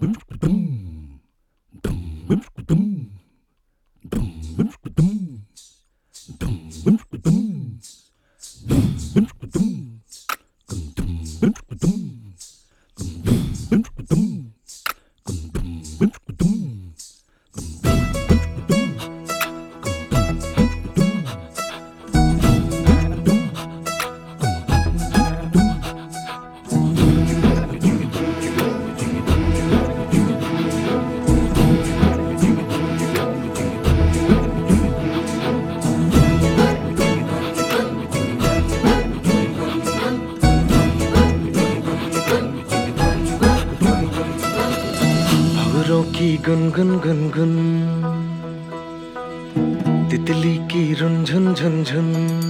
खबरों की गुनगुन गुनगुन, तितली की रुनझुन झुनझुन।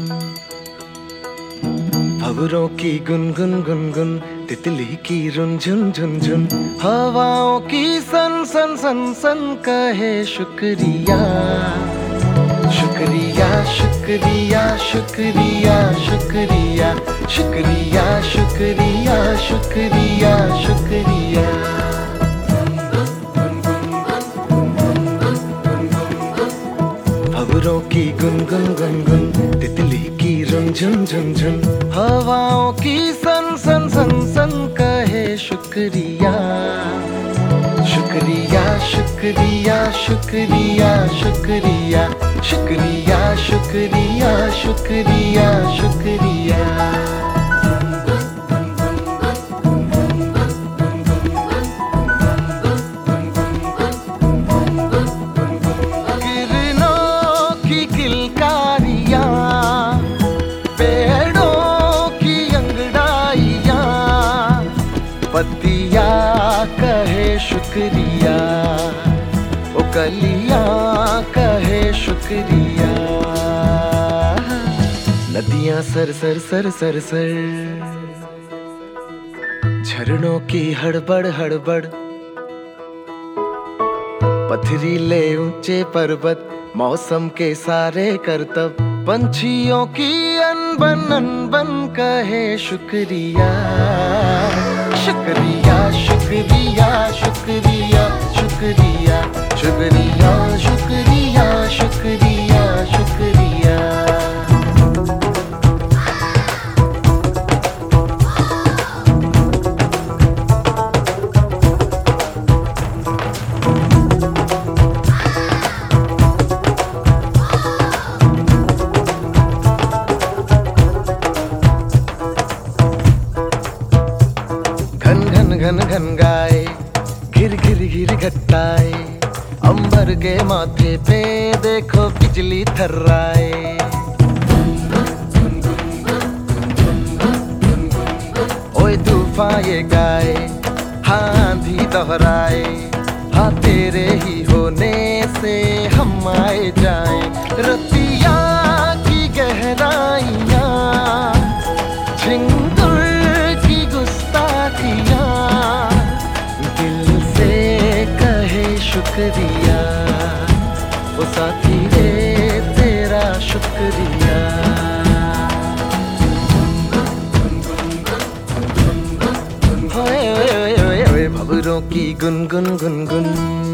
खबरों की गुनगुन गुनगुन, तितली की रुनझुन झुनझुन। हवाओं की सन सन सन सन कहे शुक्रिया शुक्रिया शुक्रिया शुक्रिया शुक्रिया शुक्रिया शुक्रिया शुक्रिया शुक्रिया। खबरों की गुनगुन गुनगुन, तितली की रुनझुन झुनझुन। हवाओं की सन सन सन सन कहे शुक्रिया शुक्रिया शुक्रिया शुक्रिया शुक्रिया शुक्रिया शुक्रिया शुक्रिया शुक्रिया। पत्तिया कहे शुक्रिया, ओ कलियां कहे शुक्रिया। नदियां sir sir sir sir sir, झरनों की हड़बड़ हड़बड़। पथरीले ऊंचे पर्वत, मौसम के सारे करतब। पंछियों की अनबन कहे शुक्रिया शुक्रिया शुक्रिया शुक्रिया शुक्रिया शुक्रिया शुक्रिया शुक्रिया शुक्रिया। घन घन गाए, घिर घिर घिर घटाए। अंबर के माथे पे देखो बिजली थर्राए। ओए तूफान ये गाए, आंधी दोहराए। हाँ तेरे ही होने से हम आए जाए। रतिया की गहराइयाँ, झिंगुर की गुस्ताखियाँ। शुक्रिया ओ साथी रे तेरा शुक्रिया। होए होए होए होए खबरों की गुनगुन गुनगुन,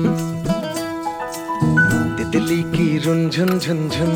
तितली की रुनझुन झुनझुन।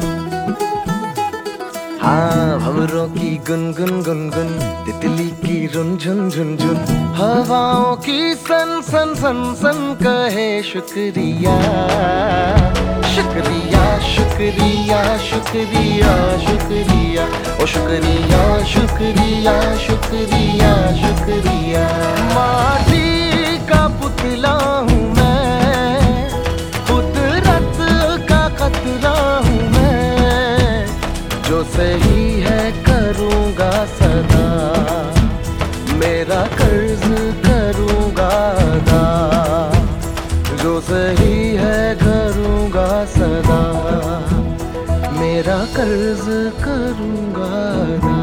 हाँ खबरों की गुनगुन गुनगुन, तितली की रुनझुन झुनझुन। हवाओं की सन सन सन सन कहे शुक्रिया शुक्रिया शुक्रिया शुक्रिया शुक्रिया ओ शुक्रिया शुक्रिया शुक्रिया शुक्रिया। माटी का पुतला हूँ मैं, कुदरत का कतरा हूँ मैं। जो सही है करूँगा सदा, मेरा कर्ज करूँगा अदा। जो सही है करूँगा सदा, मेरा कर्ज करूँगा अदा।